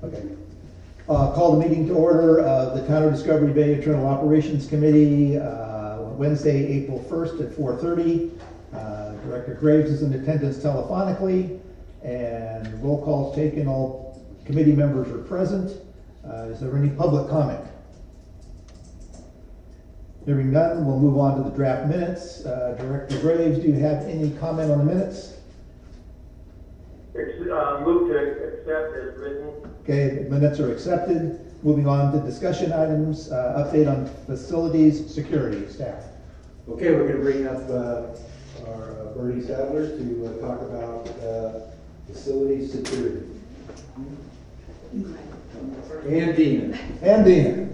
Okay. Call the meeting to order of the Town of Discovery Bay Internal Operations Committee, Wednesday, April 1st at 4:30. Director Graves is in attendance telephonically, and roll calls taken. All committee members are present. Is there any public comment? Hearing none, we'll move on to the draft minutes. Director Graves, do you have any comment on the minutes? Move to accept as written. Okay, the minutes are accepted. Moving on to discussion items, update on facilities, security, staff. Okay, we're going to bring up our Bernie Sadler to talk about facility security. And Dina. And Dina.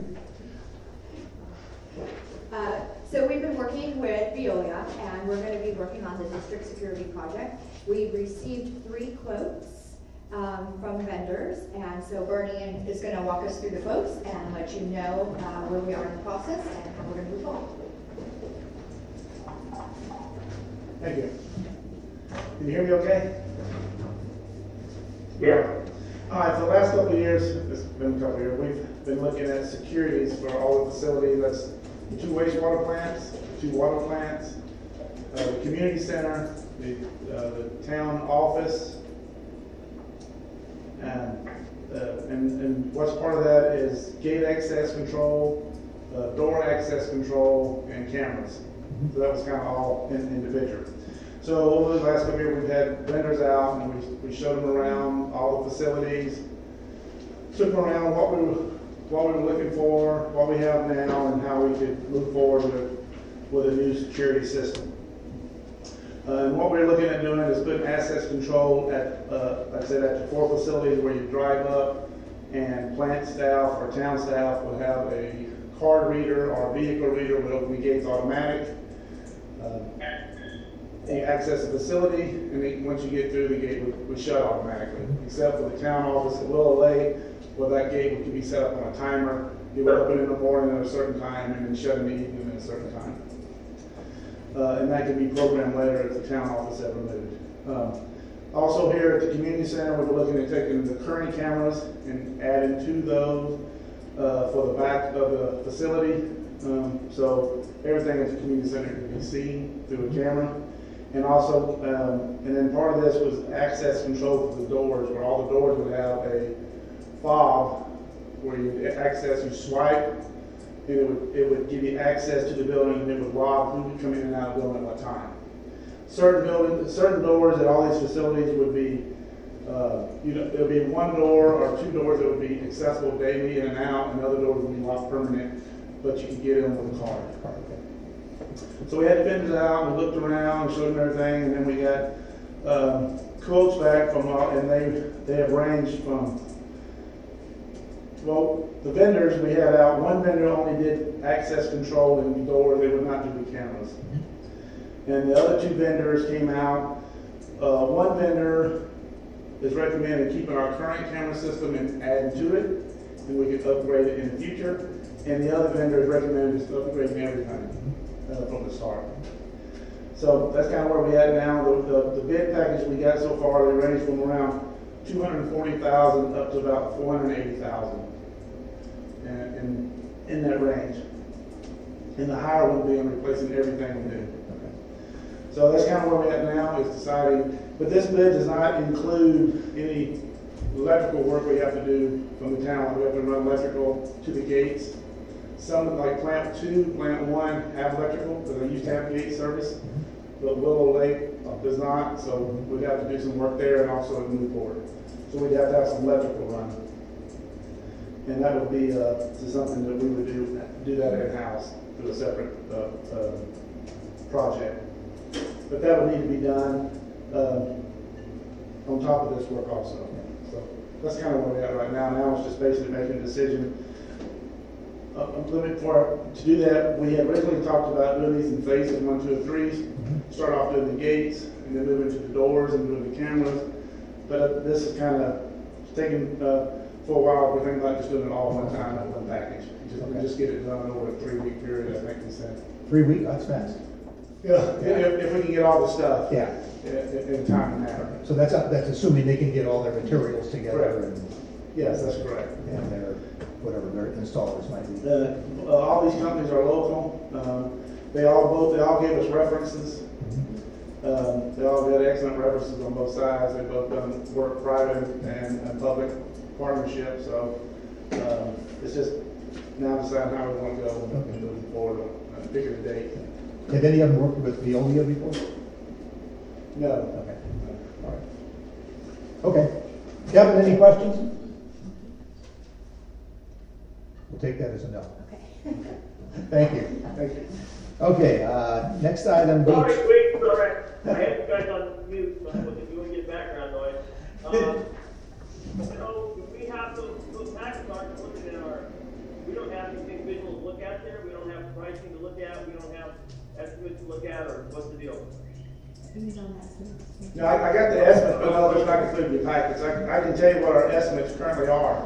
So we've been working with Veolia, and we're going to be working on the district security project. We've received 3 quotes from vendors, and so Bernie is going to walk us through the quotes and let you know where we are in the process and how we're going to move forward. Thank you. Can you hear me okay? Yeah. All right, for the last couple of years, it's been a couple of years, we've been looking at securities for all the facilities. That's 2 wastewater plants, 2 water plants, the community center, the town office, and what's part of that is gate access control, door access control, and cameras. So that was kind of all individual. So over the last couple of years, we've had vendors out, and we showed them around all the facilities, took them around what we were looking for, what we have now, and how we could move forward with a new security system. And what we're looking at doing is putting access control at, like I said, at the 4 facilities where you drive up, and plant staff or town staff will have a card reader or a vehicle reader would open the gates automatic. You access the facility, and then once you get through, the gate would shut automatically, except for the town office at Willow Lake, where that gate can be set up on a timer. It would open in the morning at a certain time and then shut in the evening at a certain time. And that can be programmed later if the town office ever moved. Also here at the community center, we're looking at taking the current cameras and adding to those for the back of the facility. So everything at the community center can be seen through a camera. And also, and then part of this was access control for the doors, where all the doors would have a fob where you access, you swipe, and it would give you access to the building, and it would log who would come in and out of the building at what time. Certain doors at all these facilities would be, there would be 1 door or 2 doors that would be accessible daily in and out, and other doors would be locked permanent, but you could get in with a card. So we had the vendors out, and we looked around, showed them everything, and then we got quotes back from, and they have ranged from, well, the vendors we had out, one vendor only did access control in the door, they would not do the cameras. And the other 2 vendors came out. One vendor is recommending keeping our current camera system and adding to it, and we could upgrade it in the future. And the other vendor is recommending just upgrading everything from the start. So that's kind of where we at now. The bid package we got so far, they range from around $240,000 up to about $480,000, and in that range. And the higher one being replacing everything we do. So that's kind of where we're at now, is deciding, but this bid does not include any electrical work we have to do from the town. We have to run electrical to the gates. Some, like plant 2, plant 1 have electrical, because they used to have gate service, but Willow Lake does not, so we'd have to do some work there and also move forward. So we'd have to have some electrical run. And that would be something that we would do that in-house through a separate project. But that would need to be done on top of this work also. So that's kind of where we're at right now. Now it's just basically making a decision. To do that, we had originally talked about doing these in phases 1, 2, and 3. Start off doing the gates, and then move into the doors and doing the cameras. But this is kind of taking for a while. We're thinking about just doing it all one time in one package. Just get it done over a 3-week period. I think we said 3 weeks. That's fast. Yeah, if we can get all the stuff. Yeah. In time and manner. So that's assuming they can get all their materials together. Correct. And Yes, that's correct. and their, whatever their installers might be. All these companies are local. They all gave us references. They all got excellent references on both sides. They both done work private and public partnership. So it's just now deciding how we want to go moving forward and pick a date. Have any of them worked with Veolia before? No. Okay. All right. Okay. Kevin, any questions? We'll take that as a no. Okay. Thank you. Thank you. Okay, next item, Sorry, beach. wait, sorry. I had you guys on mute, so I wasn't doing your background noise. We have those tax cards looking at we don't have anything visual to look at there, we don't have pricing to look at, we don't have estimates to look at, or what's the deal? No, I got the estimates, but no, they're not included in your packets. I can tell you what our estimates currently are.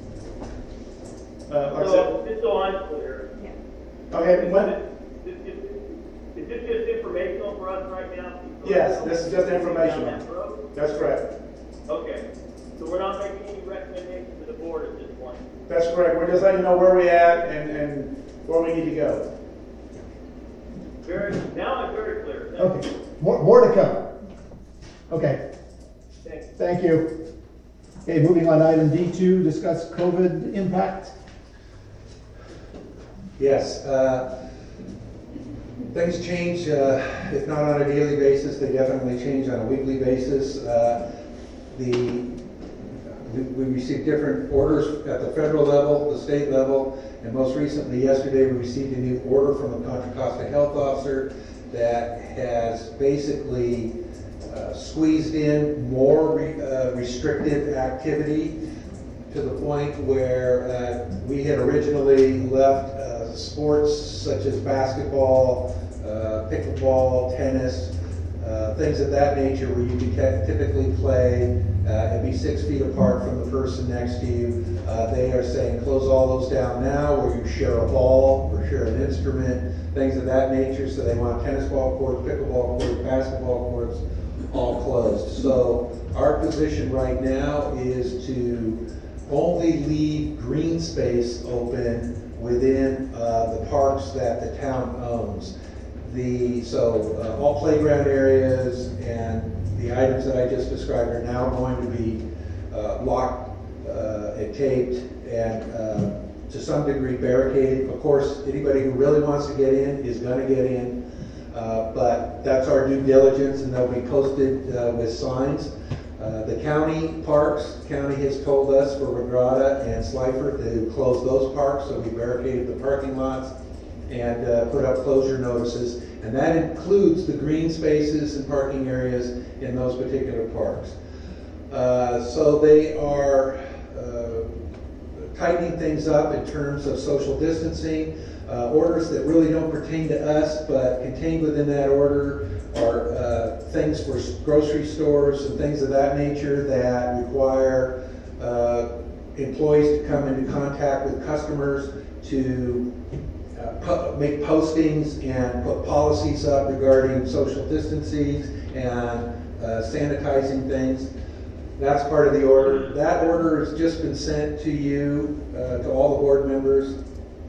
Like I said, So, just so I'm clear, okay, is this just informational for us right now? yes, this is just informational. Down that road? That's correct. Okay, so we're not making any recommendations to the board at this point? That's correct. We're just letting you know where we're at and where we need to go. Now I'm very clear. Okay, more to come. Okay, Thanks. thank you. Okay, moving on, item D2, discuss COVID impact. Yes, things change, if not on a daily basis, they definitely change on a weekly basis. We received different orders at the federal level, the state level, and most recently yesterday we received a new order from the Contra Costa health officer that has basically squeezed in more restrictive activity to the point where we had originally left sports such as basketball, pickleball, tennis, things of that nature where you can typically play and be 6 feet apart from the person next to you. They are saying close all those down now, where you share a ball or share an instrument, things of that nature. So they want tennis ball courts, pickleball courts, basketball courts, all closed. So our position right now is to only leave green space open within the parks that the town owns. All playground areas and the items that I just described are now going to be locked and taped and to some degree barricaded. Of course, anybody who really wants to get in is going to get in, but that's our due diligence, and they'll be posted with signs. The county parks, the county has told us for Regatta and Slifer to close those parks, so we barricaded the parking lots and put up closure notices, and that includes the green spaces and parking areas in those particular parks. So they are tightening things up in terms of social distancing. Orders that really don't pertain to us, but contained within that order are things for grocery stores and things of that nature that require employees to come into contact with customers to make postings and put policies up regarding social distancing and sanitizing things. That's part of the order. That order has just been sent to you, to all the board members,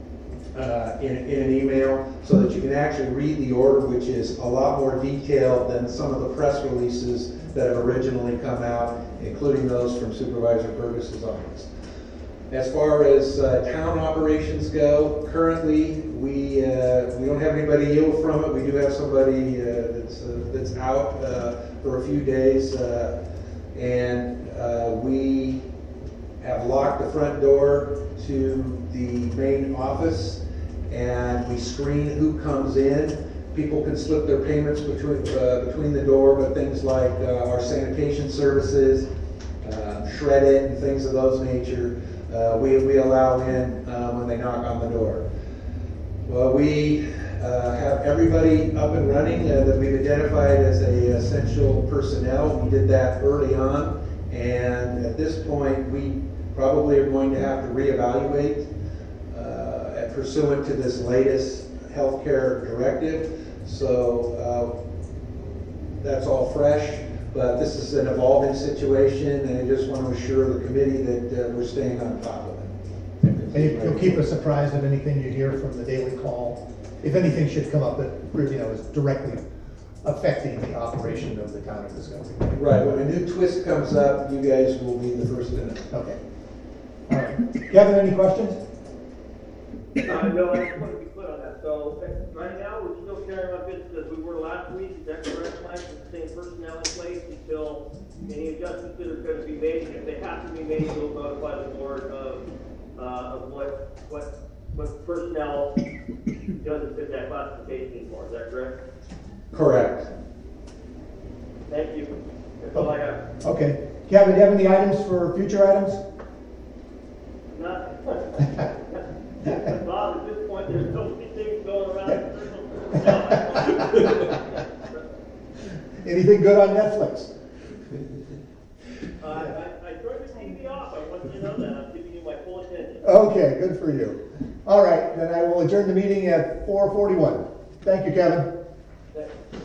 in an email, so that you can actually read the order, which is a lot more detailed than some of the press releases that have originally come out, including those from Supervisor Fergus's office. As far as town operations go, currently we don't have anybody ill from it. We do have somebody that's out for a few days, and we have locked the front door to the main office, and we screen who comes in. People can slip their payments between the door, but things like our sanitation services, shred it, and things of those nature, we allow in when they knock on the door. Well, we have everybody up and running that we've identified as a essential personnel. We did that early on, and at this point, we probably are going to have to reevaluate pursuant to this latest healthcare directive. So that's all fresh. But this is an evolving situation, and I just want to assure the committee that we're staying on top of it. And you'll keep us apprised of anything you hear from the daily call, if anything should come up that, is directly affecting the operation of the town of Discovery. Right, when a new twist comes up, you guys will be the first to know. Okay. All right. Kevin, any questions? No, I just want to be clear on that. So, right now, we're still carrying on business as we were last week. Is that correct, Mike? With the same personnel in place until any adjustments that are going to be made, if they have to be made, we'll notify the board of what personnel doesn't fit that classification anymore. Is that correct? Correct. Thank you. That's all I got. Okay. Kevin, do you have any items for future items? Nothing. Bob, at this point, there's so many things going around in circles. Anything good on Netflix? I turned the TV off. I want you to know that. I'm giving you my full attention. Okay, good for you. All right, then I will adjourn the meeting at 4:41. Thank you, Kevin.